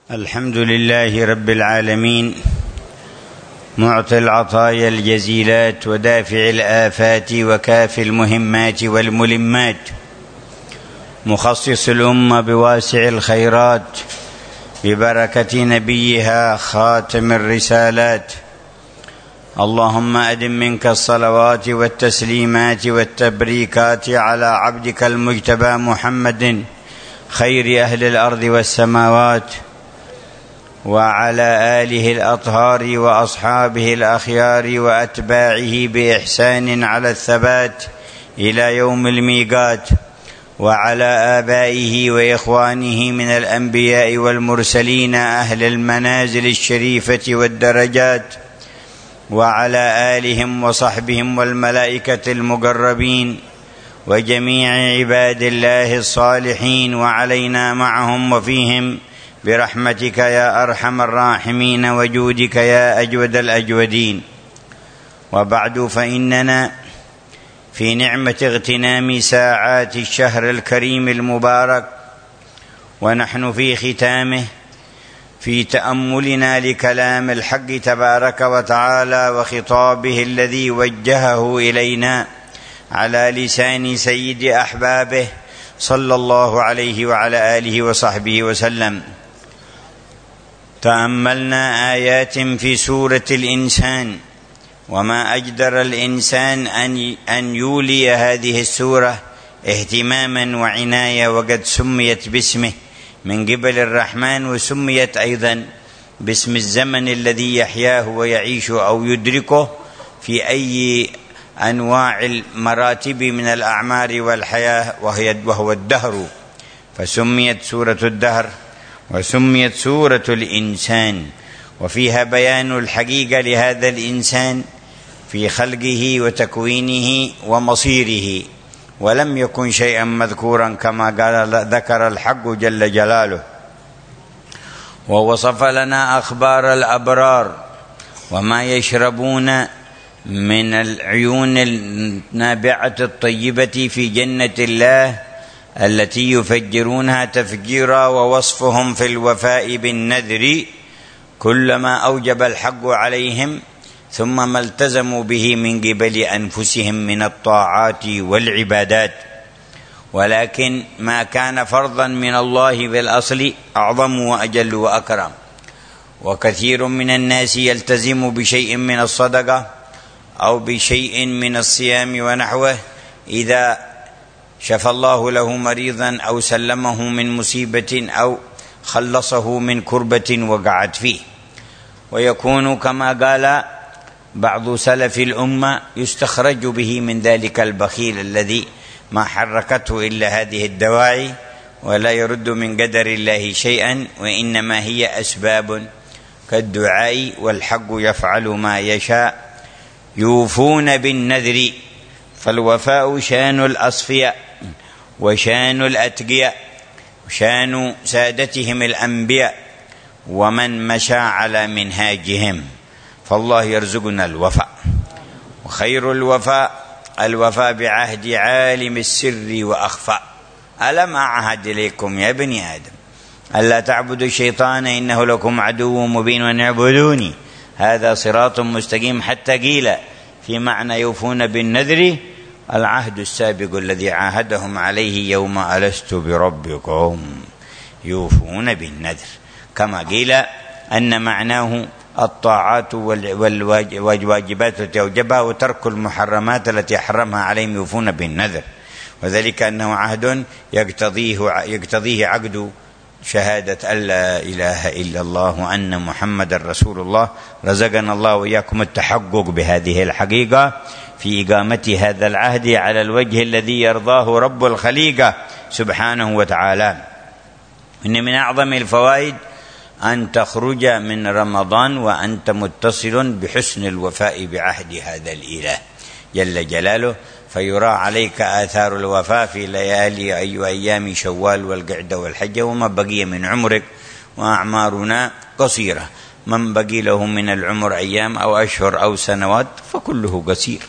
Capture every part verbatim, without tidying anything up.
الحمد لله رب العالمين، معطي العطايا الجزيلات ودافع الآفات وكافي المهمات والملمات، مخصص الأمة بواسع الخيرات ببركة نبيها خاتم الرسالات. اللهم أدم منك الصلوات والتسليمات والتبريكات على عبدك المجتبى محمد خير أهل الأرض والسماوات، وعلى آله الأطهار وأصحابه الأخيار وأتباعه بإحسان على الثبات إلى يوم الميقات، وعلى آبائه وإخوانه من الأنبياء والمرسلين أهل المنازل الشريفة والدرجات، وعلى آلهم وصحبهم والملائكة المقربين وجميع عباد الله الصالحين، وعلينا معهم وفيهم برحمتك يا أرحم الراحمين وجودك يا أجود الأجودين. وبعد، فإننا في نعمة اغتنام ساعات الشهر الكريم المبارك، ونحن في ختامه، في تأملنا لكلام الحق تبارك وتعالى وخطابه الذي وجهه إلينا على لسان سيد أحبابه صلى الله عليه وعلى آله وصحبه وسلم. تأملنا آيات في سورة الإنسان، وما أجدر الإنسان أن يولي هذه السورة اهتماما وعناية، وقد سميت باسمه من قبل الرحمن، وسميت أيضا باسم الزمن الذي يحياه ويعيش أو يدركه في أي أنواع المراتب من الأعمار والحياة، وهو الدهر، فسميت سورة الدهر وسميت سورة الإنسان، وفيها بيان الحقيقة لهذا الإنسان في خلقه وتكوينه ومصيره، ولم يكن شيئا مذكورا كما قال ذكر الحق جل جلاله. ووصف لنا أخبار الأبرار وما يشربون من العيون النابعة الطيبة في جنة الله التي يفجرونها تفجيرا، ووصفهم في الوفاء بالنذر كلما أوجب الحق عليهم ثم ما التزموا به من قبل أنفسهم من الطاعات والعبادات. ولكن ما كان فرضا من الله بالأصل أعظم وأجل وأكرم، وكثير من الناس يلتزم بشيء من الصدقة أو بشيء من الصيام ونحوه إذا شفى الله له مريضا أو سلمه من مصيبة أو خلصه من كربة وقعت فيه، ويكون كما قال بعض سلف الأمة يستخرج به من ذلك البخيل الذي ما حركته إلا هذه الدواعي، ولا يرد من قدر الله شيئا، وإنما هي أسباب كالدعاء، والحق يفعل ما يشاء. يوفون بالنذر، فالوفاء شان الأصفياء وشان الأتقياء وشان سادتهم الأنبياء ومن مشى على منهاجهم، فالله يرزقنا الوفاء. وخير الوفاء الوفاء بعهد عالم السر وأخفى. ألم أعهد إليكم يا بني آدم ألا تعبدوا الشيطان إنه لكم عدو مبين وأن اعبدوني هذا صراط مستقيم، حتى قيل في معنى يوفون بالنذر العهد السابق الذي عاهدهم عليه يوم ألست بربكم، يوفون بالنذر، كما قيل أن معناه الطاعات والواجبات التي أوجبها وترك المحرمات التي حرمها عليهم، يوفون بالنذر، وذلك أنه عهد يقتضيه, يقتضيه عقد شهادة أن لا إله إلا الله وأن محمد رسول الله. رزقنا الله وإياكم التحقق بهذه الحقيقة في إقامة هذا العهد على الوجه الذي يرضاه رب الخليقة سبحانه وتعالى. إن من أعظم الفوائد أن تخرج من رمضان وأنت متصل بحسن الوفاء بعهد هذا الإله جل جلاله، فيرى عليك آثار الوفاء في ليالي أي أيام شوال والقعدة والحجة وما بقي من عمرك، وأعمارنا قصيرة، من بقي له من العمر أيام أو أشهر أو سنوات فكله قصير،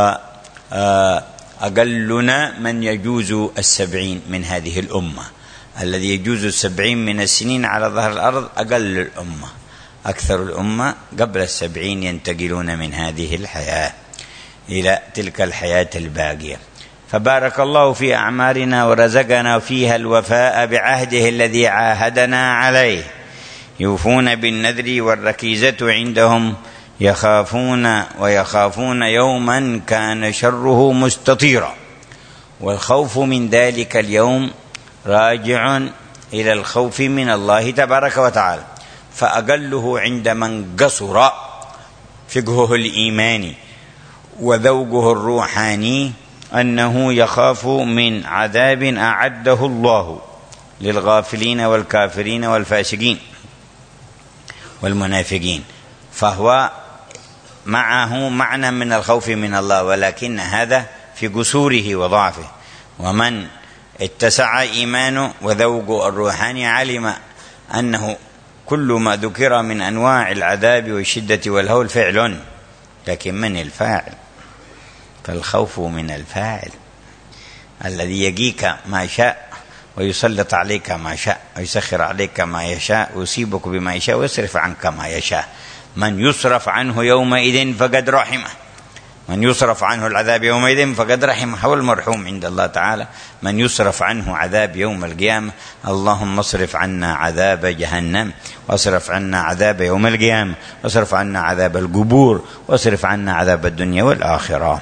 وأقلنا من يجوز السبعين من هذه الأمة. الذي يجوز السبعين من السنين على ظهر الأرض أقل الأمة. أكثر الأمة قبل السبعين ينتقلون من هذه الحياة إلى تلك الحياة الباقية. فبارك الله في أعمارنا ورزقنا فيها الوفاء بعهده الذي عاهدنا عليه. يوفون بالنذر والركيزة عندهم يخافون ويخافون يوما كان شره مستطيرا. والخوف من ذلك اليوم راجع إلى الخوف من الله تبارك وتعالى. فأقله عند من قصر فقهه الإيماني وذوقه الروحاني أنه يخاف من عذاب أعده الله للغافلين والكافرين والفاسقين والمنافقين، فهو معه معنى من الخوف من الله، ولكن هذا في قصوره وضعفه. ومن اتسع إيمانه وذوقه الروحاني علم أنه كل ما ذكر من أنواع العذاب والشدة والهول فعل، لكن من الفاعل؟ فالخوف من الفاعل الذي يجيك ما شاء ويسلط عليك ما شاء ويسخر عليك ما يشاء ويصيبك بما يشاء ويصرف عنك ما يشاء. من يصرف عنه يومئذ فقد رحمه، من يصرف عنه العذاب يومئذ فقد رحمه، هو المرحوم عند الله تعالى. من يصرف عنه عذاب يوم القيامة، اللهم اصرف عنا عذاب جهنم، واصرف عنا عذاب يوم القيامة، واصرف عنا عذاب القبور، واصرف عنا عذاب الدنيا والآخرة.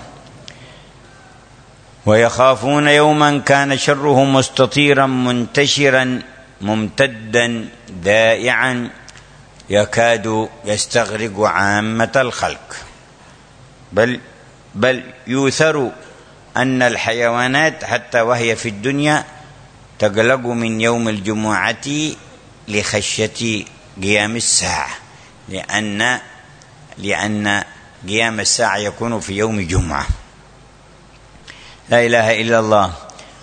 ويخافون يوما كان شره مستطيرا منتشرا ممتدا دائعا يكاد يستغرق عامة الخلق. بل بل يؤثر أن الحيوانات حتى وهي في الدنيا تقلق من يوم الجمعة لخشية قيام الساعة، لأن لأن قيام الساعة يكون في يوم جمعة. لا إله إلا الله.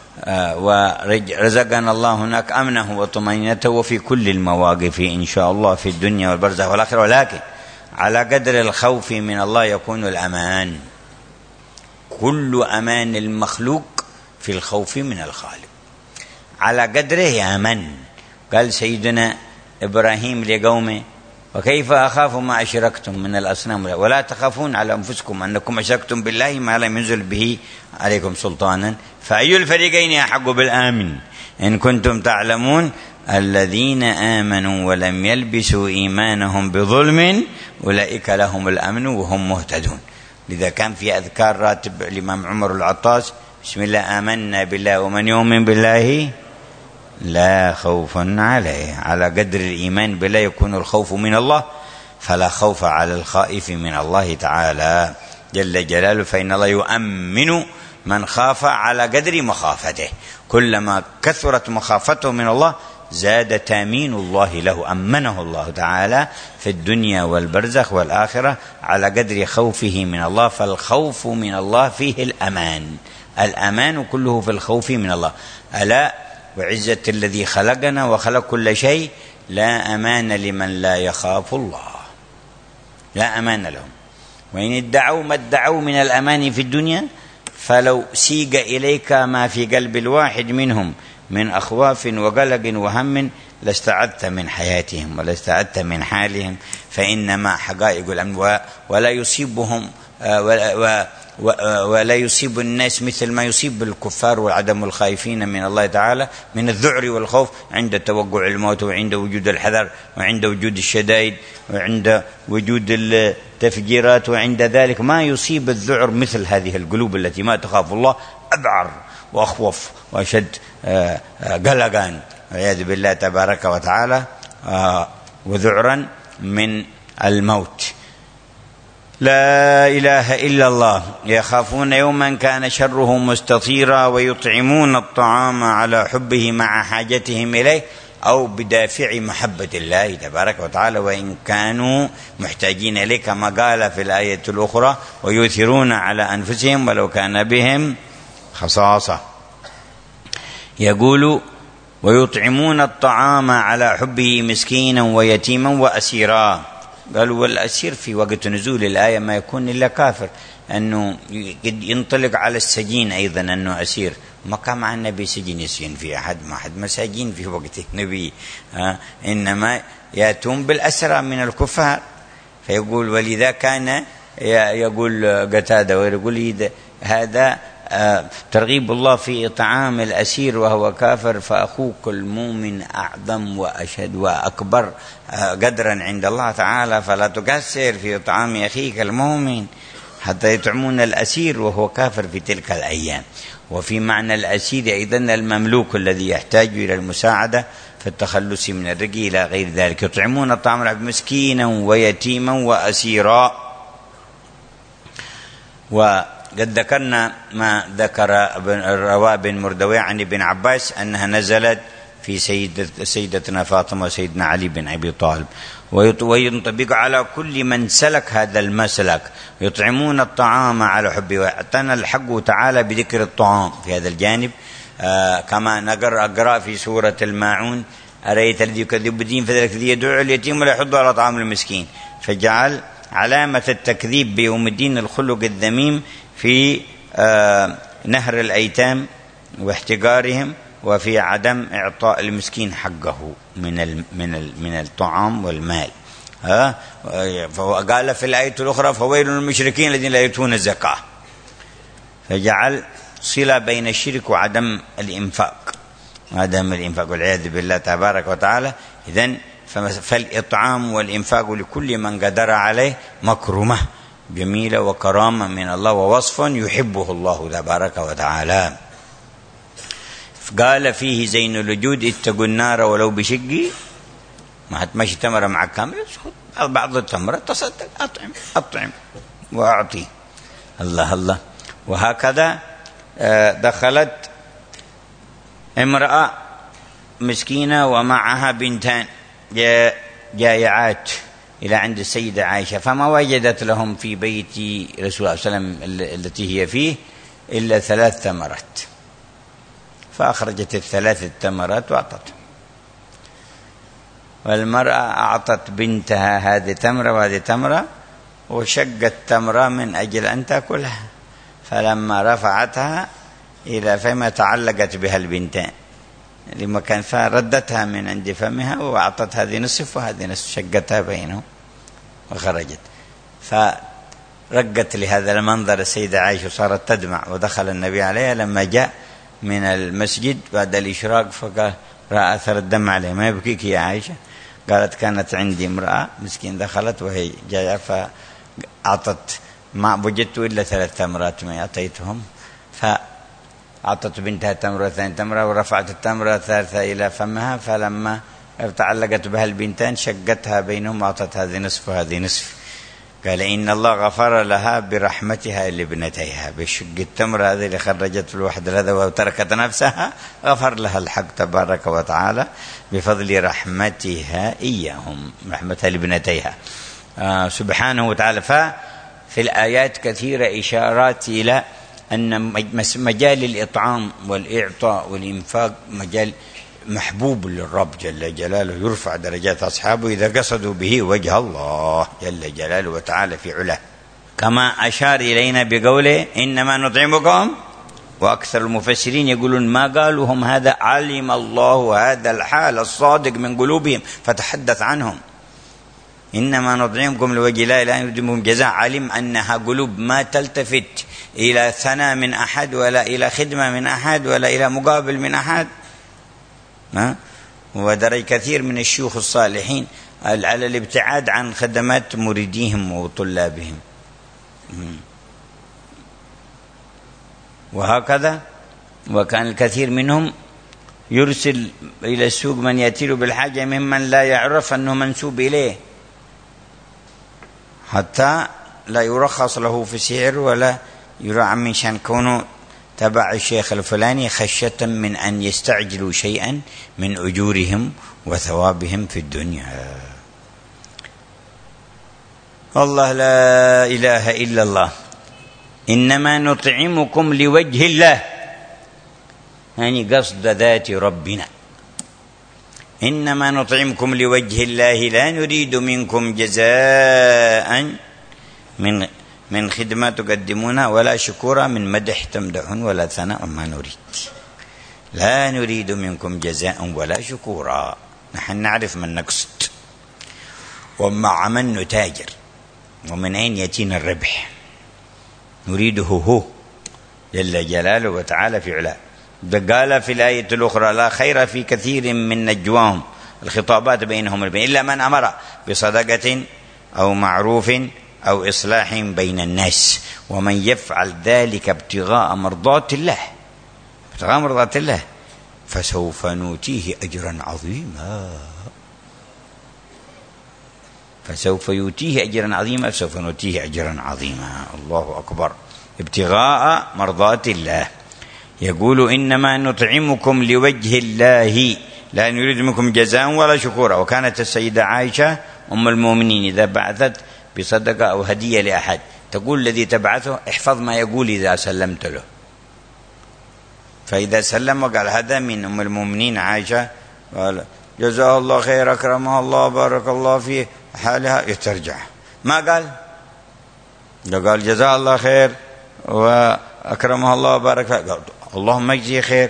ورزقنا الله هناك أمنه وطمأنينته وفي كل المواقف إن شاء الله في الدنيا والبرزخ والآخرة، ولكن على قدر الخوف من الله يكون الأمان. كل أمان المخلوق في الخوف من الخالق، على قدره يأمن. قال سيدنا إبراهيم لقومه: وكيف أخاف ما أشركتم من الأصنام ولا تخافون على أنفسكم أنكم أشركتم بالله ما لم ينزل به عليكم سلطانا فأي الفريقين أحق بالآمن إن كنتم تعلمون الذين آمنوا ولم يلبسوا إيمانهم بظلم أولئك لهم الأمن وهم مهتدون. لذا كان في أذكار راتب الإمام عمر العطاس: بسم الله آمنا بالله ومن يؤمن بالله لا خوف عليه. على قدر الإيمان بالله يكون الخوف من الله، فلا خوف على الخائف من الله تعالى جل جلاله، فإن الله يؤمن من خاف على قدر مخافته. كلما كثرت مخافته من الله زاد تامين الله له، أمنه الله تعالى في الدنيا والبرزخ والآخرة على قدر خوفه من الله. فالخوف من الله فيه الأمان، الأمان كله في الخوف من الله. ألا وعزة الذي خلقنا وخلق كل شيء لا أمان لمن لا يخاف الله، لا أمان لهم. وإن ادعوا ما ادعوا من الأمان في الدنيا فلو سيق إليك ما في قلب الواحد منهم من أخواف وقلق وهم لاستعدت من حياتهم ولاستعدت من حالهم، فإنما حقائق الأمن ولا يصيبهم ولا يصيب الناس مثل ما يصيب الكفار وعدم الخائفين من الله تعالى من الذعر والخوف عند توقع الموت وعند وجود الحذر وعند وجود الشدائد وعند وجود التفجيرات، وعند ذلك ما يصيب الذعر مثل هذه القلوب التي ما تخاف الله أذعر وأخوف وأشد قلقا والعياذ بالله تبارك وتعالى وذعرا من الموت. لا إله إلا الله. يخافون يوما كان شره مستطيرا ويطعمون الطعام على حبه مع حاجتهم إليه أو بدافع محبة الله تبارك وتعالى وإن كانوا محتاجين إليه، كما قال في الآية الأخرى: ويؤثرون على أنفسهم ولو كان بهم خصاصة. يقول: ويطعمون الطعام على حبه مسكينا ويتيما وأسيرا. قالوا: والأسير في وقت نزول الآية ما يكون إلا كافر، أنه ينطلق على السجين أيضا أنه أسير، ما كان مع النبي سجن يسجن في أحد، ما أحد مساجين في وقت النبي، إنما يأتون بالأسرى من الكفار. فيقول ولذا كان يقول قتادة ويقول هذا ترغيب الله في إطعام الأسير وهو كافر، فأخوك المؤمن أعظم وأشد وأكبر قدرا عند الله تعالى، فلا تقصر في إطعام أخيك المؤمن حتى يطعمون الأسير وهو كافر في تلك الأيام. وفي معنى الأسير أيضا المملوك الذي يحتاج إلى المساعدة في التخلص من الرق إلى غير ذلك. يطعمون الطعام العبد مسكينا ويتيما وأسيرا. وقد ذكرنا ما ذكر رواه ابن مردويه عن ابن عباس أنها نزلت في سيدة سيدتنا فاطمة وسيدنا علي بن أبي طالب، وينطبق على كل من سلك هذا المسلك. يطعمون الطعام على حبه، وأعطانا الحق تعالى بذكر الطعام في هذا الجانب. آه كما نقرأ أقرأ في سورة الماعون: أرأيت الذي يكذب بالدين فذلك الذي يدعو اليتيم ولا يحض على طعام المسكين. فجعل علامة التكذيب بيوم الدين الخلق الذميم في آه نهر الأيتام واحتقارهم، وفي عدم إعطاء المسكين حقه من ال من ال من الطعام والمال. ها فقال في الآية الأخرى: فويل للمشركين الذين لا يؤتون الزكاة. فجعل صلة بين الشرك وعدم الإنفاق، عدم الإنفاق والعياذ بالله تبارك وتعالى. إذن فالإطعام والإنفاق لكل من قدر عليه مكرمة جميلة وكرامة من الله، ووصف يحبه الله تبارك وتعالى. قال فيه زين الوجود: اتقوا النار ولو بشقي. ما هتمشي تمرة معك كامل، بعض التمرة تصدق، أطعم أطعم وأعطي. الله الله. وهكذا دخلت امرأة مسكينة ومعها بنتان جائعات إلى عند السيدة عائشة، فما وجدت لهم في بيت رسول الله صلى الله عليه وسلم التي هي فيه إلا ثلاث تمرات، فأخرجت الثلاث التمرات وأعطتها. والمرأة أعطت بنتها هذه تمرة وهذه تمرة، وشقت تمرة من أجل أن تأكلها، فلما رفعتها إلى فما تعلقت بها البنتان لما كان فردتها من عند فمها وأعطت هذه نصف وهذه نصف، شقتها بينهم وخرجت. فرقت لهذا المنظر السيدة عائشة وصارت تدمع. ودخل النبي عليها لما جاء من المسجد بعد الإشراق، فقال رأى أثر الدم عليه: ما يبكيك يا عائشة؟ قالت: كانت عندي امرأة مسكين دخلت وهي جاية فأعطت، ما وجدت إلا ثلاث تمرات ما أعطيتهم، فأعطت بنتها تمرة ثانية تمرة ورفعت التمرة الثالثة إلى فمها، فلما تعلقت بها البنتان شقتها بينهم وأعطت هذه نصف وهذه نصف. قال: إن الله غفر لها برحمتها لابنتيها، بشق التمرة هذه اللي خرجت الوحد هذا وتركت نفسها، غفر لها الحق تبارك وتعالى بفضل رحمتها إياهم، رحمتها لابنتيها آه سبحانه وتعالى. ففي الآيات كثيرة إشارات إلى أن مجال الإطعام والإعطاء والإنفاق مجال محبوب للرب جل جلاله، يرفع درجات أصحابه إذا قصدوا به وجه الله جل جلاله وتعالى في علاه. كما أشار إلينا بقوله: إنما نطعمكم. وأكثر المفسرين يقولون ما قالوا هم هذا، علم الله هذا الحال الصادق من قلوبهم فتحدث عنهم. إنما نطعمكم لوجه الله لا نريد منكم جزاء. علم أنها قلوب ما تلتفت إلى ثناء من أحد ولا إلى خدمة من أحد ولا إلى مقابل من أحد. ها؟ ودرج كثير من الشيوخ الصالحين على الابتعاد عن خدمات مريديهم وطلابهم. وهكذا وكان الكثير منهم يرسل إلى السوق من يأتي له بالحاجة ممن لا يعرف أنه منسوب إليه، حتى لا يرخص له في سعر ولا يراعى من شان كونه تبع الشيخ الفلاني، خشية من أن يستعجلوا شيئا من أجورهم وثوابهم في الدنيا. الله لا إله إلا الله. إنما نطعمكم لوجه الله، يعني قصد ذات ربنا. إنما نطعمكم لوجه الله لا نريد منكم جزاء من من خدمة تقدمونها ولا شكورا من مدح تمدحون ولا ثناء ما نريد. لا نريد منكم جزاء ولا شكورا. نحن نعرف من نقصد ومع من نتاجر ومن أين يأتينا الربح، نريده هو جل جلاله وتعالى في علاه. قال في الآية الأخرى: لا خير في كثير من نجواهم، الخطابات بينهم البين، إلا من أمر بصدقة أو معروف أو إصلاح بين الناس، ومن يفعل ذلك ابتغاء مرضات الله ابتغاء مرضات الله فسوف نؤتيه أجرا عظيما فسوف يؤتيه أجرا عظيما فسوف نؤتيه أجرا عظيما. الله أكبر. ابتغاء مرضات الله. يقول: إنما نطعمكم لوجه الله لا نريد منكم جزاء ولا شكورا. وكانت السيدة عائشة أم المؤمنين إذا بعثت بصدقة أو هدية لأحد تقول الذي تبعثه: احفظ ما يقول إذا سلمت له. فإذا سلم وقال هذا من أم المؤمنين عائشة، قال: جزاه الله خير، أكرمه الله، بارك الله في حالها، يترجع. ما قال لو قال جزاه الله خير وأكرمه الله وبارك فيه، قال اللهم اجزيه خير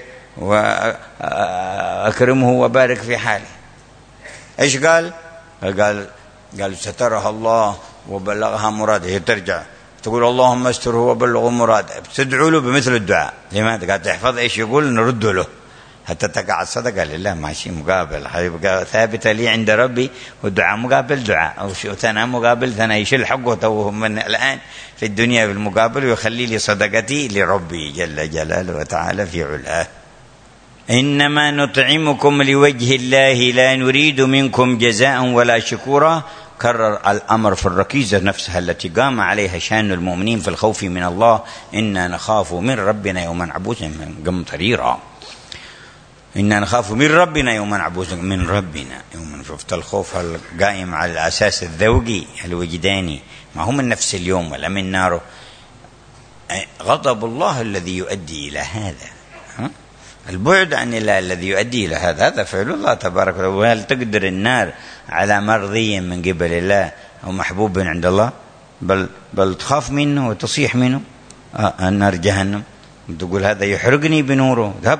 وأكرمه وبارك في حاله. إيش قال؟ قال قال سترها الله وبلغها مراده. يترجع تقول اللهم استره وبلغه مراده، تدعو له بمثل الدعاء. لماذا؟ قال تحفظ ايش يقول نرد له حتى تقع الصدقه لله، ماشي مقابل حيبقى ثابته لي عند ربي، والدعاء مقابل دعاء، او ثناء مقابل ثناء، يشيل حقه توه من الان في الدنيا بالمقابل ويخلي لي صدقتي لربي جل جلاله وتعالى في علاه. إنما نطعمكم لوجه الله لا نريد منكم جزاء ولا شكورا. كرر الأمر في الركيزة نفسها التي قام عليها شأن المؤمنين في الخوف من الله: إنا نخاف من ربنا يوما عبوسا قمطريرا. إنا نخاف من ربنا يوما عبوسا من ربنا يوما. شفت الخوف القائم على الأساس الذوقي الوجداني، ما هو من نفس اليوم ولا من ناره. غضب الله الذي يؤدي إلى هذا، ها؟ البعد عن الله الذي يؤدي إلى هذا، هذا فعل الله تبارك وتعالى. وهل تقدر النار على مرضي من قبل الله أو محبوب عند الله؟ بل بل تخاف منه وتصيح منه. آه النار جهنم، تقول هذا يحرقني بنوره، ذهب.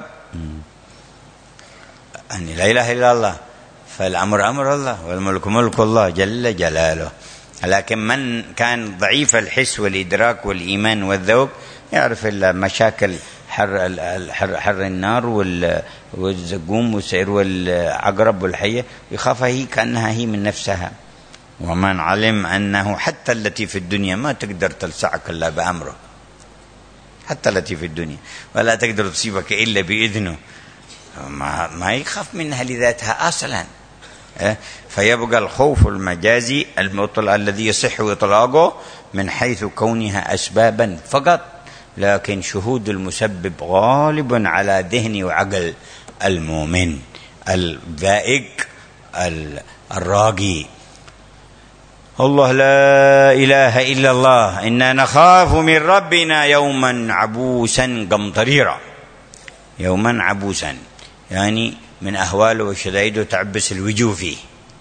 أن لا إله إلا الله، فالأمر أمر الله والملك ملك الله جل جلاله. لكن من كان ضعيف الحس والإدراك والإيمان والذوق يعرف المشاكل، حر حر, حر النار والزقوم والسعير والعقرب والحية، يخافها هي كأنها هي من نفسها. ومن علم أنه حتى التي في الدنيا ما تقدر تلسعك إلا بأمره، حتى التي في الدنيا ولا تقدر تصيبك إلا بإذنه، ما, ما يخاف منها لذاتها أصلا. فيبقى الخوف المجازي المطلق الذي يصح إطلاقه من حيث كونها أسبابا فقط، لكن شهود المسبب غالب على ذهن وعقل المؤمن الذائق الراقي. الله لا إله إلا الله. إنا نخاف من ربنا يوما عبوسا قمطريرا. يوما عبوسا يعني من أهواله وشدائده تعبس الوجوه فيه،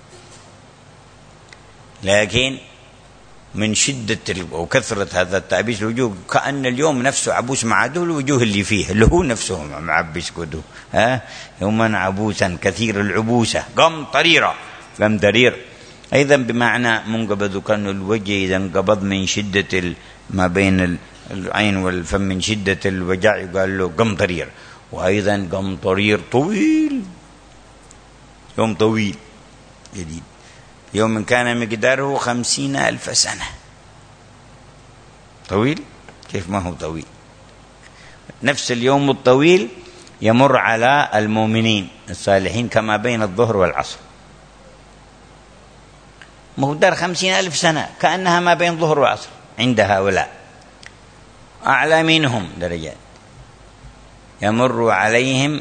لكن من شدة وكثرة هذا التعبيس الوجوه كأن اليوم نفسه عبوس مع عدو الوجوه اللي فيه، اللي هو نفسه معبس كده. ها يوما عبوسا كثير العبوسة قمطريرا. قمطرير أيضا بمعنى منقبض، كان الوجه إذا انقبض من شدة ما بين العين والفم من شدة الوجع يقال له قمطرير. وأيضا قمطرير طويل، يوم طويل جديد، يوم كان مقداره خمسين ألف سنة. طويل كيف ما هو طويل؟ نفس اليوم الطويل يمر على المؤمنين الصالحين كما بين الظهر والعصر، مقدار خمسين ألف سنة كأنها ما بين الظهر والعصر عند هؤلاء. أعلى منهم درجات يمر عليهم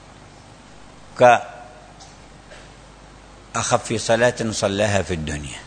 كأخف صلاة صلاها في الدنيا.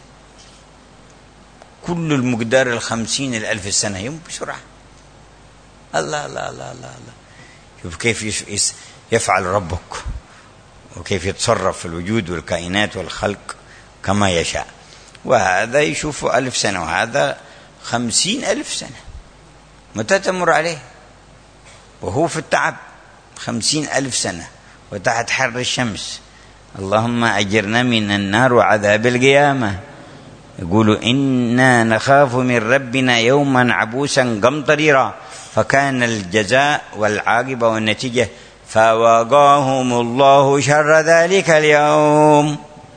كل المقدار الخمسين الألف سنة يوم بسرعة. الله الله الله الله الله. شوف كيف يفعل ربك وكيف يتصرف في الوجود والكائنات والخلق كما يشاء. وهذا يشوف ألف سنة وهذا خمسين ألف سنة. متى تمر عليه وهو في التعب؟ خمسين ألف سنة وتحت حر الشمس. اللهم أجرنا من النار وعذاب القيامة. يقولوا إنا نخاف من ربنا يوما عبوسا قمطريرا، فكان الجزاء والعاقبة والنتيجة فوقاهم الله شر ذلك اليوم،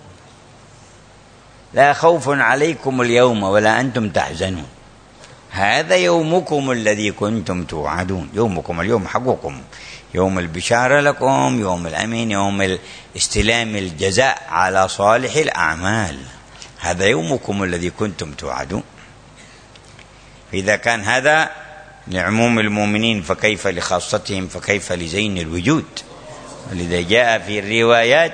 لا خوف عليكم اليوم ولا أنتم تحزنون، هذا يومكم الذي كنتم توعدون. يومكم اليوم حقكم، يوم البشارة لكم، يوم الأمين، يوم استلام الجزاء على صالح الأعمال، هذا يومكم الذي كنتم توعدون. إذا كان هذا لعموم المؤمنين فكيف لخاصتهم، فكيف لزين الوجود. ولذا جاء في الروايات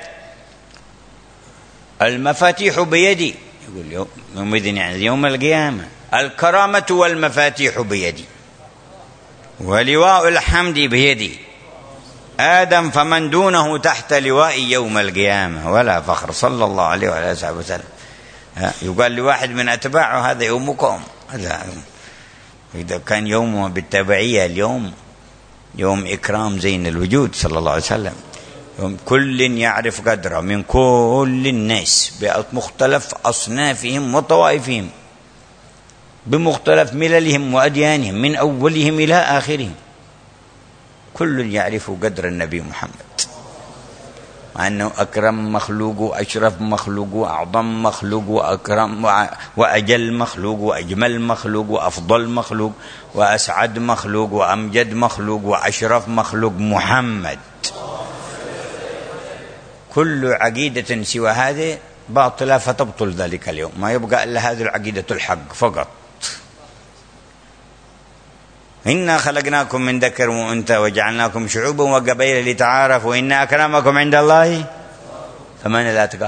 المفاتيح بيدي، يقول يومئذ يعني يوم القيامة، الكرامة والمفاتيح بيدي، ولواء الحمد بيدي، آدم فمن دونه تحت لواء يوم القيامة ولا فخر، صلى الله عليه وعلى آله وسلم. يقال لواحد من أتباعه هذا يومكم، هذا إذا كان يومه بالتبعية اليوم يوم إكرام زين الوجود صلى الله عليه وسلم، يوم كل يعرف قدره من كل الناس بمختلف أصنافهم وطوائفهم، بمختلف مللهم وأديانهم، من أولهم إلى آخرهم، كل يعرف قدر النبي محمد، مع أنه أكرم مخلوق وأشرف مخلوق وأعظم مخلوق وأكرم وأجل مخلوق وأجمل مخلوق وأفضل مخلوق وأسعد مخلوق وأمجد مخلوق وأشرف مخلوق محمد. كل عقيدة سوى هذه باطلة فتبطل ذلك اليوم، ما يبقى إلا هذه العقيدة الحق فقط. إنا خلقناكم من ذكر وأنثى وجعلناكم شعوبا وقبائل لتعارفوا إن أكرمكم عند الله فمن الأتقى،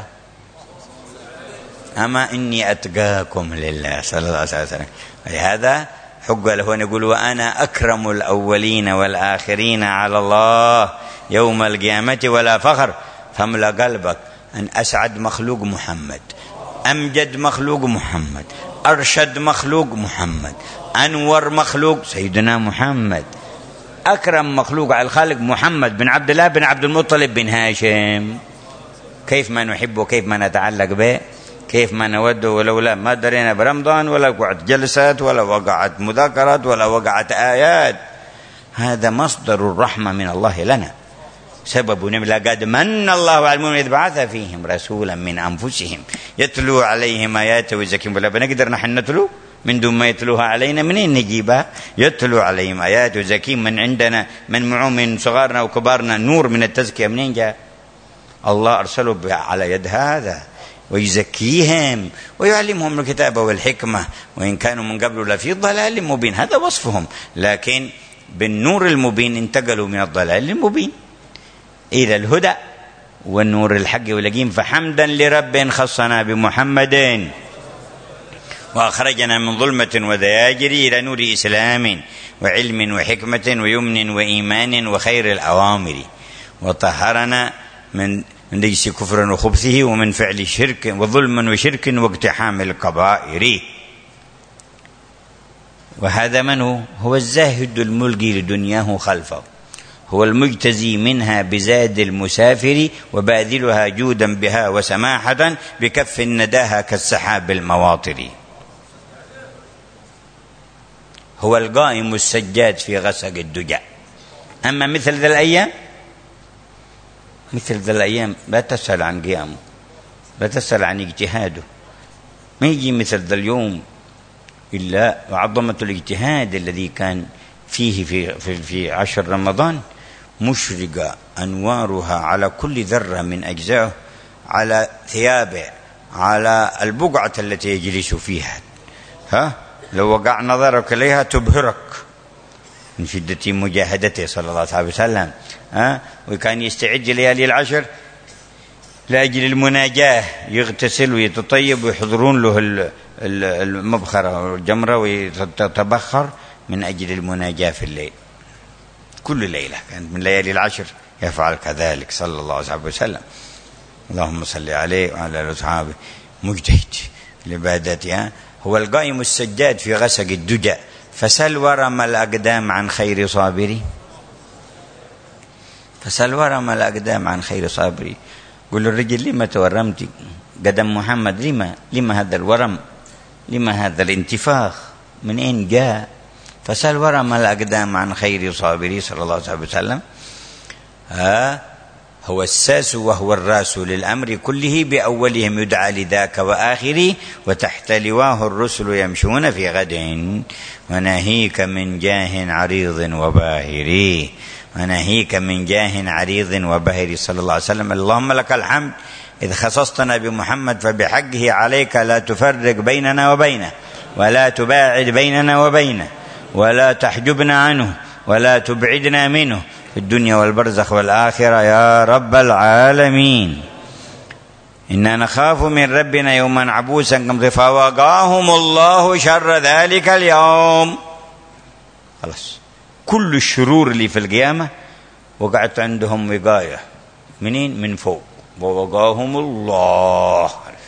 أما إني أتقاكم لله صلى الله عليه وسلم. ولهذا حق له أن يقول وأنا أكرم الأولين والآخرين على الله يوم القيامة ولا فخر. فاملأ قلبك أن أسعد مخلوق محمد، أمجد مخلوق محمد، أرشد مخلوق محمد، أنور مخلوق سيدنا محمد، أكرم مخلوق على الخالق محمد بن عبد الله بن عبد المطلب بن هاشم. كيف ما نحبه، كيف ما نتعلق به، كيف ما نوده، ولولا ما درينا برمضان ولا وقعت جلسات ولا وقعت مذاكرات ولا وقعت آيات. هذا مصدر الرحمة من الله لنا، سبب نملا قد من الله على المؤمنين إذ بعث فيهم رسولا من أنفسهم يتلو عليهم آياته ويزكيهم. ولا بنقدر نحن نتلو من دون ما يتلوها علينا، منين نجيبها؟ يتلو عليهم آياته ويزكيهم، من عندنا من معه من صغارنا وكبارنا نور من التزكية منين جاء؟ الله أرسله على يد هذا ويزكيهم ويعلمهم الكتاب والحكمة، وإن كانوا من قبل لفي ضلال مبين. هذا وصفهم، لكن بالنور المبين انتقلوا من الضلال المبين إلى الهدى والنور الحق واليقين. فحمدا لرب خصنا بمحمد وأخرجنا من ظلمة ودياجر إلى نور إسلام وعلم وحكمة ويمن وإيمان وخير الأوامر، وطهرنا من من ديس كفر وخبثه ومن فعل شرك وظلم وشرك واقتحام الكبائر. وهذا من هو؟ هو الزاهد الملقي لدنياه خلفه، هو المجتزي منها بزاد المسافر وباذلها جودا بها وسماحة بكف نداها كالسحاب المواطر. هو القائم السجاد في غسق الدجى. أما مثل ذا الأيام، مثل ذا الأيام لا تسأل عن قيامه، لا تسأل عن اجتهاده، ما يجي مثل ذا اليوم إلا وعظمة الاجتهاد الذي كان فيه في, في, في عشر رمضان، مشرقة أنوارها على كل ذرة من أجزائه، على ثيابه، على البقعة التي يجلس فيها. ها لو وقع نظرك إليها تبهرك من شدة مجاهدته صلى الله عليه وسلم. ها وكان يستعد ليالي العشر لأجل المناجاة، يغتسل ويتطيب ويحضرون له المبخرة والجمرة ويتبخر من أجل المناجاة في الليل. كل ليلة كانت من ليالي العشر يفعل كذلك صلى الله عليه وسلم. اللهم صل عليه وعلى آله وصحبه. مجتهد لعبادتها. هو القائم السجاد في غسق الدجى، فسل ورم الأقدام عن خير صابري. فسل ورم الأقدام عن خير صابري. قل الرجل لما تورمت قدم محمد؟ لما لما هذا الورم؟ لما هذا الانتفاخ؟ من أين جاء؟ فسل ورم الأقدام عن خير صابري صلى الله عليه وسلم. ها هو الساس وهو الراس للأمر كله، بأولهم يدعى لذاك وآخره، وتحت لواه الرسل يمشون في غد، وناهيك من جاه عريض وباهر، وناهيك من جاه عريض وباهر صلى الله عليه وسلم. اللهم لك الحمد إذ خصصتنا بمحمد، فبحقه عليك لا تفرق بيننا وبينه، ولا تباعد بيننا وبينه، ولا تحجبنا عنه، ولا تبعدنا منه في الدنيا والبرزخ والآخرة يا رب العالمين. إنا نخاف من ربنا يوما عبوسا قمطريرا فوقاهم الله شر ذلك اليوم. خلاص كل الشرور اللي في القيامة وقعت عندهم وقاية. منين؟ من فوق. ووقاهم الله،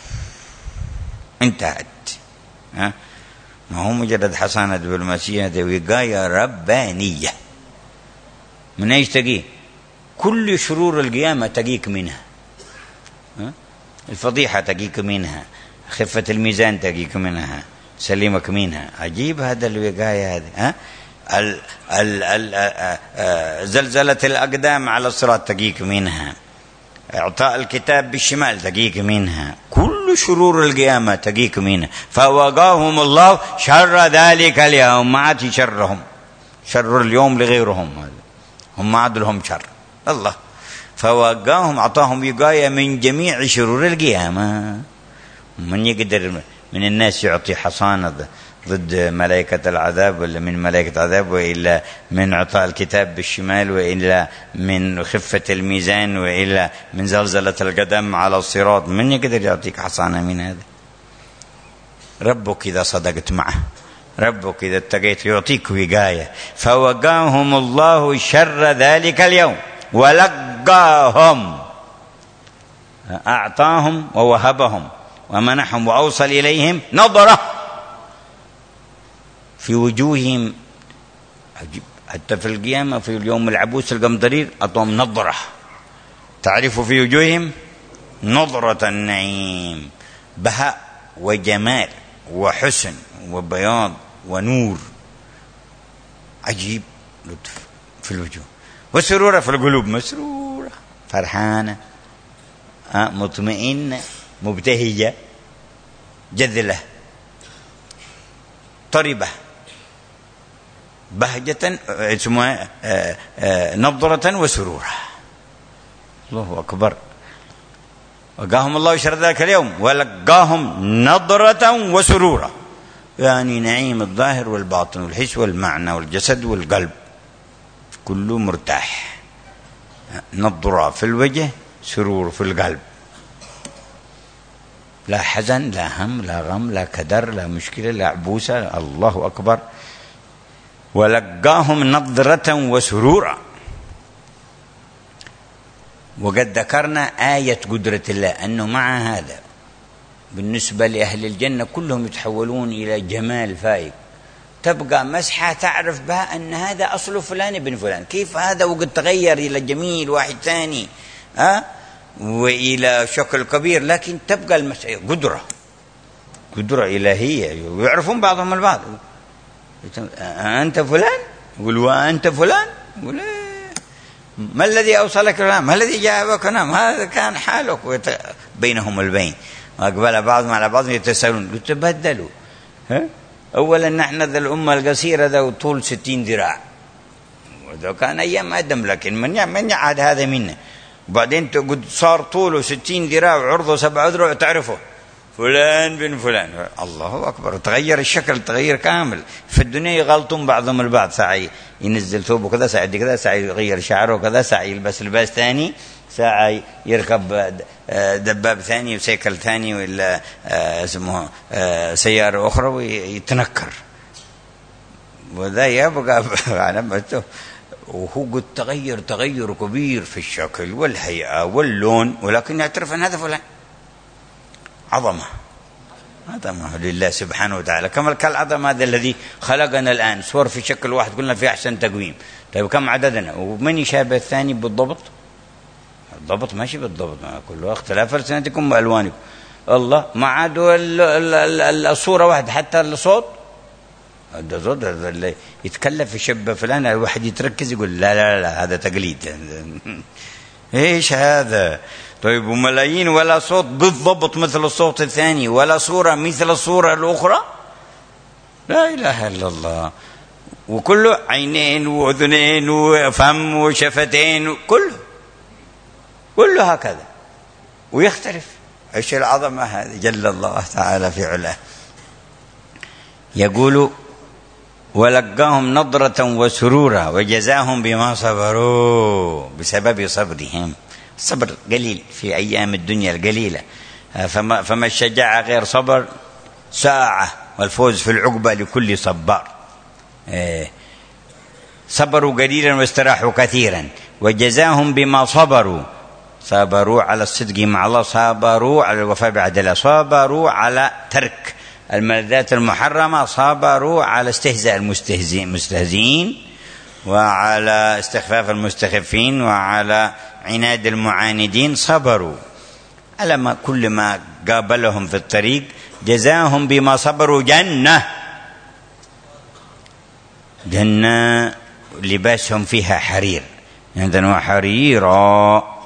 انتهت. ها ما هو مجرد حصانة دبلوماسية، هذه وقاية ربانية. من ايش تقيه؟ كل شرور القيامة تقيك منها. ها؟ الفضيحة تقيك منها، خفة الميزان تقيك منها، سلمك منها. عجيب هذا الوقاية هذه. ها ال ال ال زلزلة الأقدام على الصراط تقيك منها، إعطاء الكتاب بالشمال تقيك منها، كل شرور القيامة تقيك منها. فوقاهم الله شر ذلك اليوم. ما عاد شرهم، شر اليوم لغيرهم، هم ما عاد لهم شر. الله فوقاهم، أعطاهم وقاية من جميع شرور القيامة. من يقدر من الناس يعطي حصانة ضد ملائكة العذاب، ولا من ملائكة عذاب، وإلا من إعطاء الكتاب بالشمال، وإلا من خفة الميزان، وإلا من زلزلة القدم على الصراط؟ من يقدر يعطيك حصانة من هذا؟ ربك إذا صدقت معه، ربك إذا اتقيت يعطيك وقاية. فوقاهم الله شر ذلك اليوم ولقاهم، أعطاهم ووهبهم ومنحهم وأوصل إليهم نظرة في وجوههم. عجيب، حتى في القيامة في اليوم العبوس القمطرير أعطاهم نظرة تعرف في وجوههم نظرة النعيم، بهاء وجمال وحسن وبياض ونور. عجيب لطف في الوجوه، وسرورة في القلوب، مسرورة فرحانة مطمئنة مبتهجة جذلة طربة بهجة، اسمها نظرة وسرورة. الله أكبر. وقاهم الله شر ذلك اليوم ولقاهم نظرة وسرورة، يعني نعيم الظاهر والباطن والحس والمعنى والجسد والقلب كله مرتاح. نظرة في الوجه، سرور في القلب، لا حزن لا هم لا غم لا كدر لا مشكلة لا عبوسة. الله أكبر. ولقاهم نظرة وسرورا. وقد ذكرنا آية قدرة الله أنه مع هذا بالنسبة لأهل الجنة كلهم يتحولون إلى جمال فائق، تبقى مسحة تعرف بها أن هذا أصل فلان ابن فلان، كيف هذا وقد تغير إلى جميل واحد ثاني ها وإلى شكل كبير، لكن تبقى المسحة قدرة قدرة إلهية، ويعرفون بعضهم البعض. أنت فلان؟ يقول وأنت فلان؟ يقول ما الذي أوصلك هنا؟ ما الذي جابك هنا؟ هذا كان حالك. بينهم البين، وأقبل بعضهم على بعض يتساءلون، يتبدلوا. ها؟ أولا نحن ذا الأمة القصيرة ذا طول ستين ذراع، وذا كان أيام آدم، لكن من من يعاد هذا منا. وبعدين قد صار طوله ستين ذراع وعرضه سبعة ذراع تعرفه فلان بن فلان. الله أكبر. تغير الشكل تغير كامل. في الدنيا يغلطون بعضهم البعض، ساعة ينزل ثوبه كذا، ساعة كذا، ساعة يغير شعره كذا، ساعة يلبس لباس ثاني، ساعة يركب دباب ثاني وسيكل ثاني ولا اسمه سيارة أخرى ويتنكر، وذا يبقى على مته. وهو قد تغير تغير كبير في الشكل والهيئة واللون، ولكن يعترف أن هذا فلان. عظمة عظمه لله سبحانه وتعالى. كما كالعظم هذا الذي خلقنا الآن صور في شكل واحد كلنا في أحسن تقويم. طيب كم عددنا ومن يشابه الثاني بالضبط؟ الضبط ماشي بالضبط، كله اختلاف ألسنتكم وألوانكم. الله ما عادوا الصورة واحدة حتى الصوت. الصوت اللي يتكلم في شبه فلان الواحد يتركز يقول لا لا لا هذا تقليد. ايش هذا؟ طيب وملايين ولا صوت بالضبط مثل الصوت الثاني ولا صورة مثل الصورة الأخرى. لا إله إلا الله. وكله عينين وأذنين وفم وشفتين كله كله هكذا ويختلف. ايش العظمة هذه جل الله تعالى في علاه. يقول ولقاهم نضرة وسرورا وجزاهم بما صبروا بسبب صبرهم. الصبر قليل في أيام الدنيا القليلة، فما, فما الشجاعة غير صبر ساعة والفوز في العقبة لكل صبار. صبروا قليلا واستراحوا كثيرا وجزاهم بما صبروا. صبروا على الصدق مع الله، صبروا على الوفاء بعهد الله، صبروا على ترك الملذات المحرمة، صبروا على استهزاء المستهزئين وعلى استخفاف المستخفين وعلى عناد المعاندين. صبروا على ما كل ما قابلهم في الطريق. جزاهم بما صبروا جنة، جنة لباسهم فيها حرير عندنا حريرا.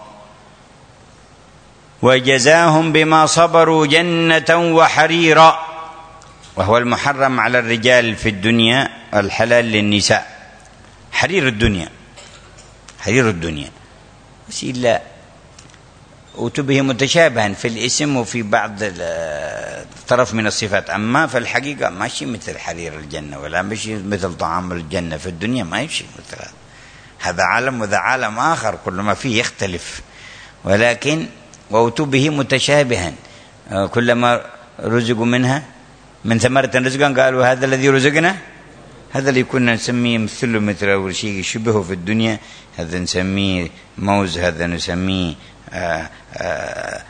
وجزاهم بما صبروا جنة وحريرا، وهو المحرم على الرجال في الدنيا الحلال للنساء. حرير الدنيا، حرير الدنيا بس إلا وتبه متشابها في الاسم وفي بعض طرف من الصفات، أما في الحقيقة ماشي مثل حرير الجنة ولا ماشي مثل طعام الجنة في الدنيا، ما يمشي مثل هذا. هذا عالم وذا عالم آخر كل ما فيه يختلف، ولكن وتبه متشابها. كلما رزقوا منها من ثمرة رزقا قالوا هذا الذي رزقنا، هذا اللي كنا نسميه مثله مثل أول شيء يشبهه في الدنيا، هذا نسميه موز، هذا نسميه آآ آآ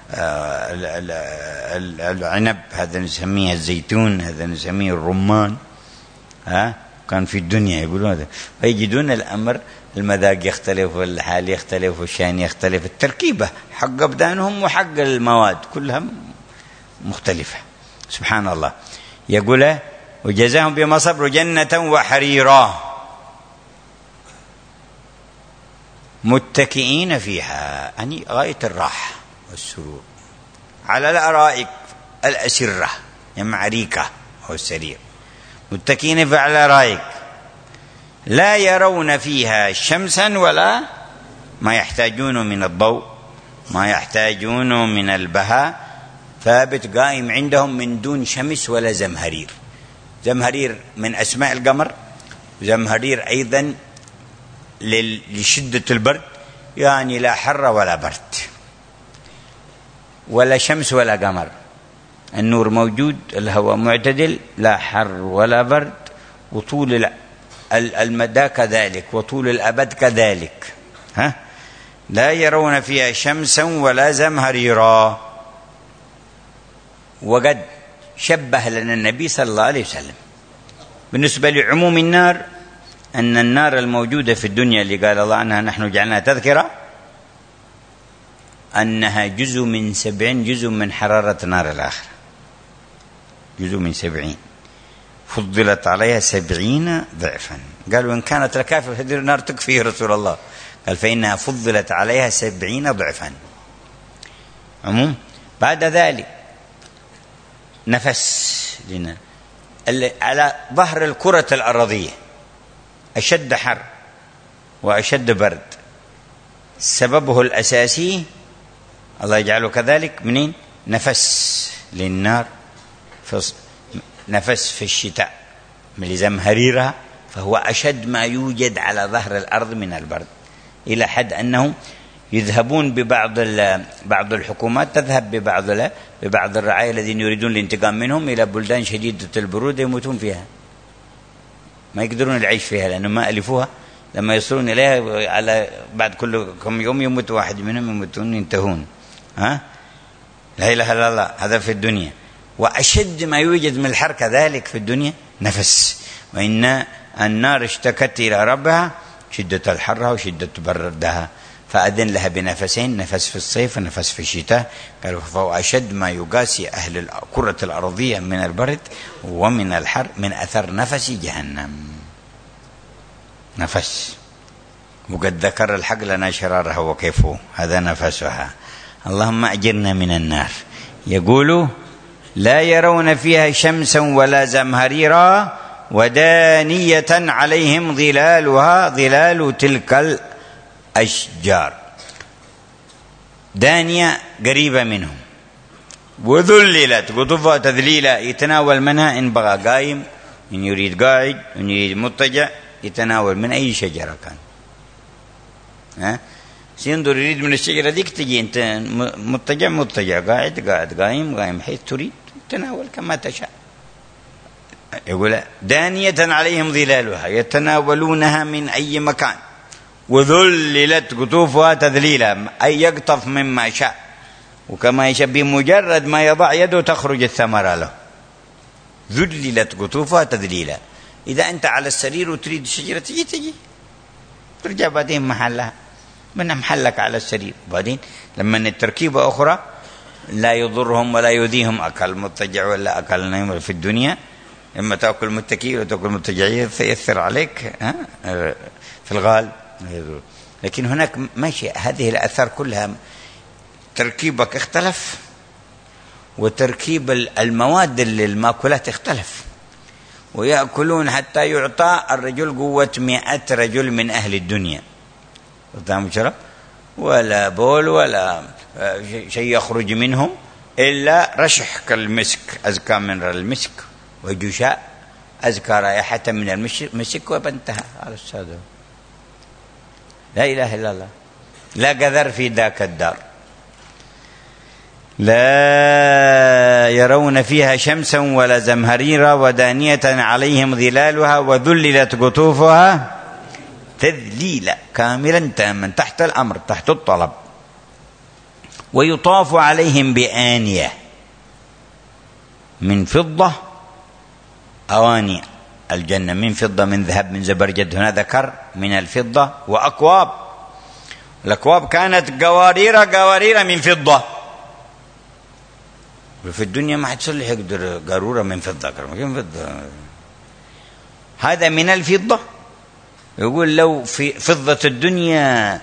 العنب، هذا نسميه الزيتون، هذا نسميه الرمان. ها كان في الدنيا يقولون هذا، فيجدون الأمر المذاق يختلف والحال يختلف والشان يختلف، التركيبة حق أبدانهم وحق المواد كلها مختلفة. سبحان الله. يقول وجزاهم بما صبروا جنة وحريرا متكئين فيها، يعني غاية الراحة والسرور، على الأرائك الأسرة يمع ريكة أو السرير، متكئين على الأرائك لا يرون فيها شمسا ولا ما يحتاجون من الضوء، ما يحتاجون من البهاء، ثابت قائم عندهم من دون شمس ولا زمهرير. زمهرير من أسماء القمر، زمهرير أيضا لشدة البرد، يعني لا حر ولا برد ولا شمس ولا قمر، النور موجود، الهواء معتدل، لا حر ولا برد، وطول المدى كذلك وطول الأبد كذلك. ها لا يرون فيها شمسا ولا زمهريرا. وقد شبه لنا النبي صلى الله عليه وسلم بالنسبة لعموم النار أن النار الموجودة في الدنيا اللي قال الله عنها نحن جعلناها تذكرة، أنها جزء من سبعين جزء من حرارة نار الآخرة، جزء من سبعين، فضلت عليها سبعين ضعفا. قالوا إن كانت لكافر هذه النار تكفي يا رسول الله، قال فإنها فضلت عليها سبعين ضعفا. عموم بعد ذلك نفس لنا على ظهر الكرة الأرضية أشد حر وأشد برد، سببه الأساسي الله يجعله كذلك منين؟ نفس للنار، نفس في الشتاء من زمهريرها، فهو أشد ما يوجد على ظهر الأرض من البرد، إلى حد أنهم يذهبون ببعض بعض الحكومات تذهب ببعض ببعض الرعايا الذين يريدون الانتقام منهم إلى بلدان شديدة البرودة يموتون فيها، ما يقدرون العيش فيها لأنهم ما ألفوها. لما يصلون إليها على بعد كل كم يوم يموت واحد منهم، يموتون ينتهون. ها لا إله إلا الله. هذا في الدنيا. وأشد ما يوجد من الحر كذلك في الدنيا نفس. وإن النار اشتكت إلى ربها شدة الحر وشدة بردها فأذن لها بنفسين، نفس في الصيف ونفس في الشتاء. قالوا فهو أشد ما يقاسي أهل الكرة الأرضية من البرد ومن الحر من أثر نفس جهنم. نفس، وقد ذكر الحق لنا شرارها وكيفه، هذا نفسها. اللهم أجرنا من النار. يقول لا يرون فيها شمسا ولا زمهريرا ودانية عليهم ظلالها ظلال تلك الأشجار. دانية قريبة منهم، وذللت قطوفها تذليلا، يتناول منها إن بغى قايم، إن يريد قاعد، إن يريد مضطجع، يتناول من أي شجرة كان. ها سينظر يريد من الشجرة ديك تجي أنت مضطجع مضطجع، قاعد قاعد، قايم قايم، حيث تريد تناول كما تشاء. يقول دانية عليهم ظلالها، يتناولونها من أي مكان. وذللت قطوفها تذليلا، أي يقطف مما شاء وكما يشاء، بمجرد ما يضع يده تخرج الثمرة له. ذللت قطوفها تذليلا. إذا أنت على السرير وتريد الشجرة تجي تجي ترجع بعدين محلها، من محلك على السرير. بعدين لما التركيبة أخرى لا يضرهم ولا يؤذيهم أكل مضطجع ولا أكل نايم في الدنيا. إما تأكل متكئ وتأكل مضطجع يأثر عليك في الغالب. لكن هناك ماشي، هذه الآثار كلها تركيبك اختلف، وتركيب المواد للمأكولات اختلف. ويأكلون حتى يعطى الرجل قوة مئة رجل من أهل الدنيا، طعام شرب ولا بول ولا شيء يخرج منهم إلا رشح كالمسك، أزكى من المسك، وجشاء أزكى رائحة من المسك، وبنتهى على السادة. لا إله إلا الله. لا قذر في ذاك الدار. لا يرون فيها شمسا ولا زمهريرا ودانية عليهم ظلالها وذللت قطوفها تذليلا، كاملا تاما، تحت الأمر، تحت الطلب. ويطاف عليهم بآنية من فضة، أواني الجنة من فضة من ذهب من زبرجد، هنا ذكر من الفضة. وأكواب، الأكواب كانت قوارير قوارير من فضة. في الدنيا ما حد يصلح يقدر قارورة من فضة، من فضة. هذا من الفضة. يقول لو في فضة الدنيا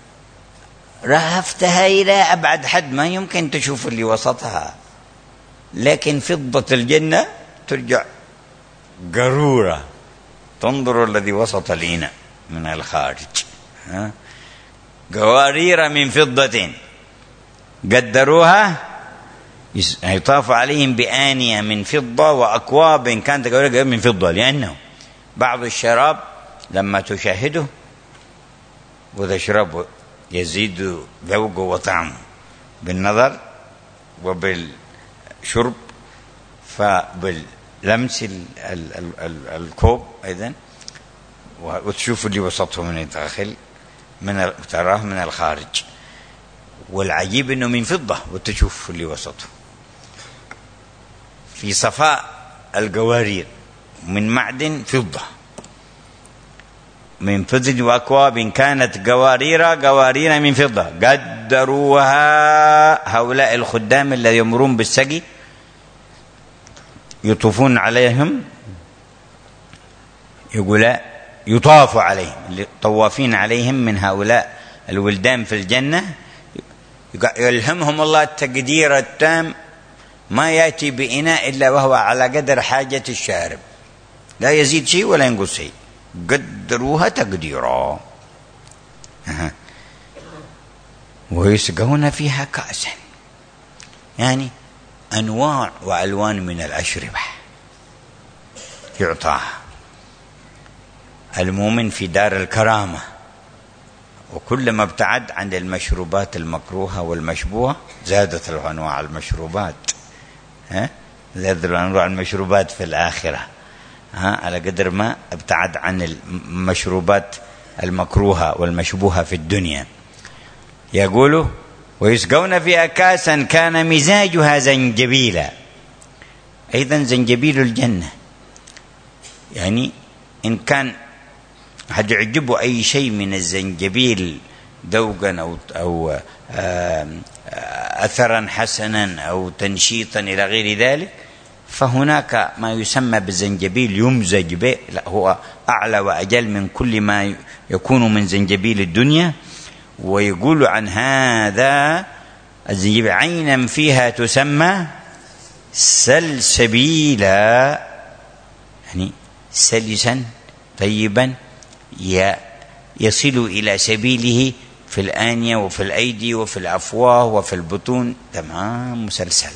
رهفتها إلى أبعد حد ما يمكن تشوف اللي وسطها، لكن فضة الجنة ترجع قارورة، تنظر الذي وسط الإناء من الخارج. ها؟ قوارير من فضة قدروها، يطاف عليهم بآنية من فضة وأكواب كانت قوارير من فضة، لأنه بعض الشراب لما تشاهده وتشربه يزيد ذوقه وطعمه بالنظر وبالشرب، فباللمس ال ال ال ال الكوب أيضا، وتشوف اللي وسطه من الداخل، من تراه من الخارج. والعجيب انه من فضة وتشوف اللي وسطه في صفاء القوارير من معدن فضة من فضة. وأكواب كانت قوارير قوارير من فضة قدروها، هؤلاء الخدام الذين يمرون بالسقي يطوفون عليهم، يقول يطاف عليهم، الطوافين عليهم من هؤلاء الولدان في الجنة، يلهمهم الله التقدير التام، ما يأتي بإناء إلا وهو على قدر حاجة الشارب، لا يزيد شيء ولا ينقص شيء، قدروها تقديرا. أه. ويسقون فيها كأسا، يعني أنواع وألوان من الأشربة يعطاها. المؤمن في دار الكرامة، وكلما ابتعد عن المشروبات المكروهة والمشبوهة زادت له أنواع المشروبات، ها زادت له أنواع المشروبات في الآخرة، ها على قدر ما ابتعد عن المشروبات المكروهة والمشبوهة في الدنيا. يقول ويسقون فيها كاسا كان مزاجها زنجبيلا، أيضا زنجبيل الجنة، يعني إن كان حد يعجبه أي شيء من الزنجبيل ذوقا أو أو أثرا حسنا أو تنشيطا إلى غير ذلك، فهناك ما يسمى بالزنجبيل يمزج به، لا هو أعلى وأجل من كل ما يكون من زنجبيل الدنيا. ويقول عن هذا الزنجبيل عينا فيها تسمى سلسبيلا، يعني سلسا طيبا يصل إلى سبيله في الآنية وفي الأيدي وفي الأفواه وفي البطون، تمام مسلسل،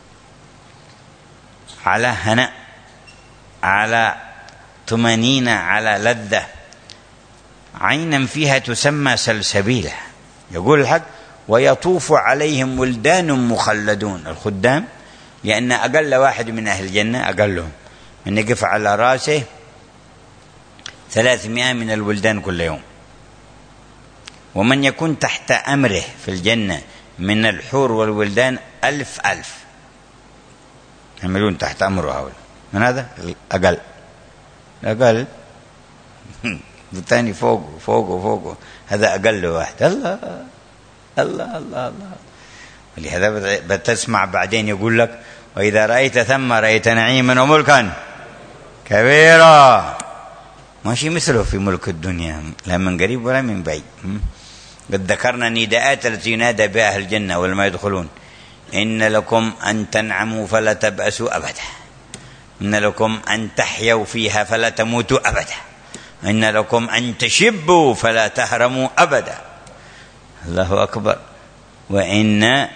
على هناء، على طمأنينة، على لذة. عينا فيها تسمى سلسبيلا. يقول الحق ويطوف عليهم ولدان مخلدون. الخدام لأن أقل واحد من أهل الجنة أقلهم من يقف على رأسه ثلاثمائة من الولدان كل يوم، ومن يكون تحت أمره في الجنة من الحور والولدان ألف ألف يعملون تحت أمره هؤلاء. من هذا الأقل الأقل الثاني فوقه فوقه فوقه، هذا أقل واحد. الله الله الله الله. ولهذا بتسمع بعدين يقول لك وإذا رأيت ثم رأيت نعيما وملكا كبيرا، ماشي مثله في ملك الدنيا لا من قريب ولا من بعيد. قد ذكرنا النداءات التي ينادى بها أهل الجنة ولما يدخلون: إن لكم أن تنعموا فلا تبأسوا أبدا، إن لكم أن تحيوا فيها فلا تموتوا أبدا، إن لكم أن تشبوا فلا تهرموا أبدا. الله أكبر. وإن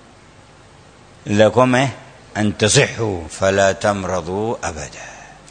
لكم أن تصحوا فلا تمرضوا أبدا.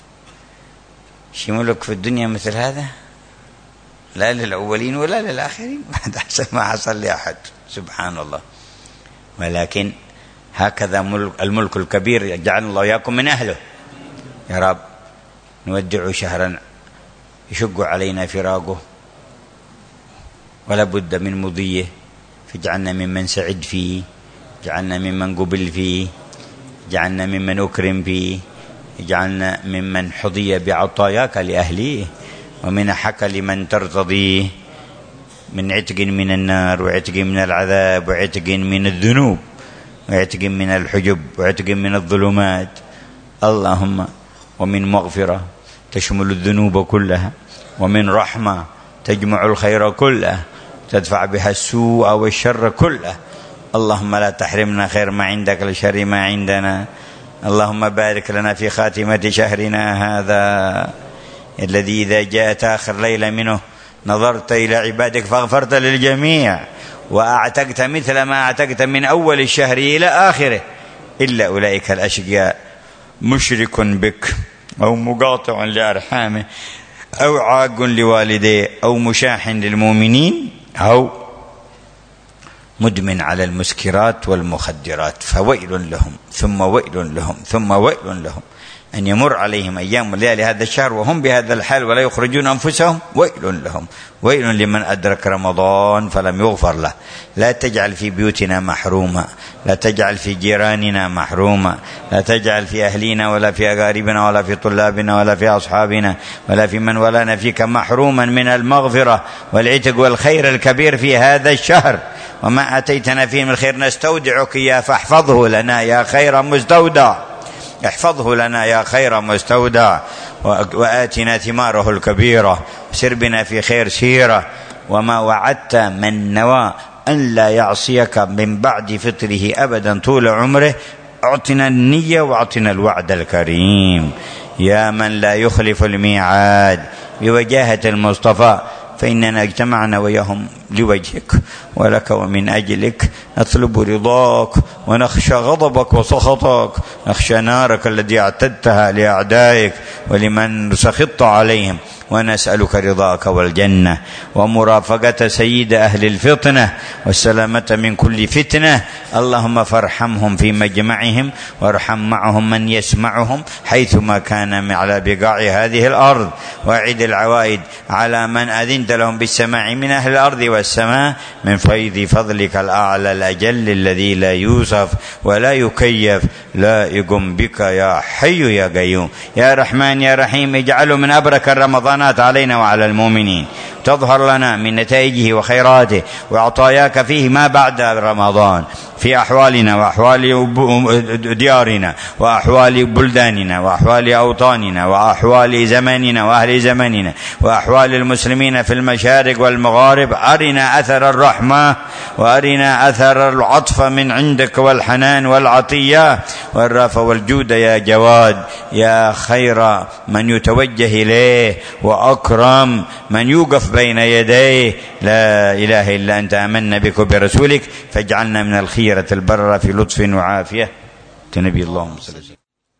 شي ملك في الدنيا مثل هذا؟ لا للأولين ولا للآخرين، ما حصل لأحد، سبحان الله. ولكن هكذا ملك الملك الكبير يجعلنا الله إياكم من أهله يا رب. نودع شهرا يشق علينا فراقه ولا بد من مضيه، فاجعلنا ممن سعد فيه، اجعلنا ممن قبل فيه، اجعلنا ممن أكرم فيه، اجعلنا ممن حظي بعطاياك لأهليه ومنحك لمن ترتضيه، من عتق من النار وعتق من العذاب وعتق من الذنوب وعتق من الحجب وعتق من الظلمات. اللهم ومن مغفرة تشمل الذنوب كلها، ومن رحمة تجمع الخير كله، تدفع بها السوء والشر كله. اللهم لا تحرمنا خير ما عندك لشر ما عندنا. اللهم بارك لنا في خاتمة شهرنا هذا الذي إذا جاءت آخر ليلة منه نظرت إلى عبادك فاغفرت للجميع وأعتقت مثل ما أعتقت من أول الشهر إلى آخره، إلا أولئك الأشقياء مشرك بك أو مقاطع لأرحامه أو عاق لوالديه أو مشاح للمؤمنين أو مدمن على المسكرات والمخدرات، فويل لهم ثم ويل لهم ثم ويل لهم أن يمر عليهم أيام وليالي هذا الشهر وهم بهذا الحال ولا يخرجون أنفسهم. ويل لهم، ويل لمن أدرك رمضان فلم يغفر له. لا تجعل في بيوتنا محروما، لا تجعل في جيراننا محروما، لا تجعل في أهلنا ولا في أقاربنا ولا في طلابنا ولا في أصحابنا ولا في من ولانا فيك محروما من المغفرة والعتق والخير الكبير في هذا الشهر. وما أتيتنا فيه من خير نستودعك يا فاحفظه لنا يا خير مستودع، احفظه لنا يا خير مستودع، وآتنا ثماره الكبيرة، سر بنا في خير سيرة. وما وعدت من نوى أن لا يعصيك من بعد فطره أبدا طول عمره، أعطنا النية وأعطنا الوعد الكريم يا من لا يخلف الميعاد. بوجاهة المصطفى فإننا اجتمعنا وياهم لوجهك ولك ومن أجلك، نطلب رضاك ونخشى غضبك وسخطك، نخشى نارك الذي اعتدتها لأعدائك ولمن سخطت عليهم، ونسألك رضاك والجنة ومرافقة سيد أهل الفطنة والسلامة من كل فتنة. اللهم فارحمهم في مجمعهم وارحم معهم من يسمعهم حيثما كان على بقاع هذه الأرض، وأعد العوائد على من أذنت لهم بالسماع من أهل الأرض والسماء من فيض فضلك الأعلى الأجل الذي لا يوصف ولا يكيف، لائق بك يا حي يا قيوم. يا رحمن يا رحيم اجعله من أبرك الرمضانات علينا وعلى المؤمنين، تظهر لنا من نتائجه وخيراته وعطاياك فيه ما بعد رمضان في أحوالنا وأحوال ديارنا وأحوال بلداننا وأحوال أوطاننا وأحوال زماننا وأهل زماننا وأحوال المسلمين في المشارق والمغارب. أرنا أثر الرحمة وأرنا أثر العطف من عندك والحنان والعطية والرأفة والجود يا جواد، يا خير من يتوجه إليه وأكرم من يوقف بين يديه. لا إله إلا أنت آمنا بك وبرسولك فاجعلنا من الخيرة البررة في لطف وعافية. نبي اللهم صل وسلم.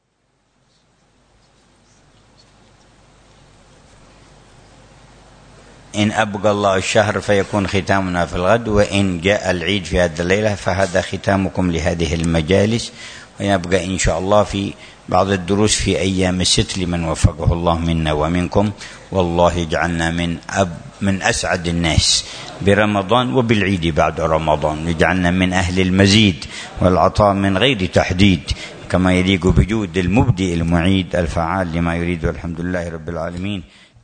إن أبقى الله الشهر فيكون ختامنا في الغد، وإن جاء العيد في هذه الليلة فهذا ختامكم لهذه المجالس، ويبقى إن شاء الله في بعض الدروس في أيام الست لمن وفقه الله منا ومنكم. والله يجعلنا من أب من أسعد الناس برمضان وبالعيد بعد رمضان، يجعلنا من أهل المزيد والعطاء من غير تحديد كما يليق بجود المبدئ المعيد الفعال لما يريد. والحمد لله رب العالمين.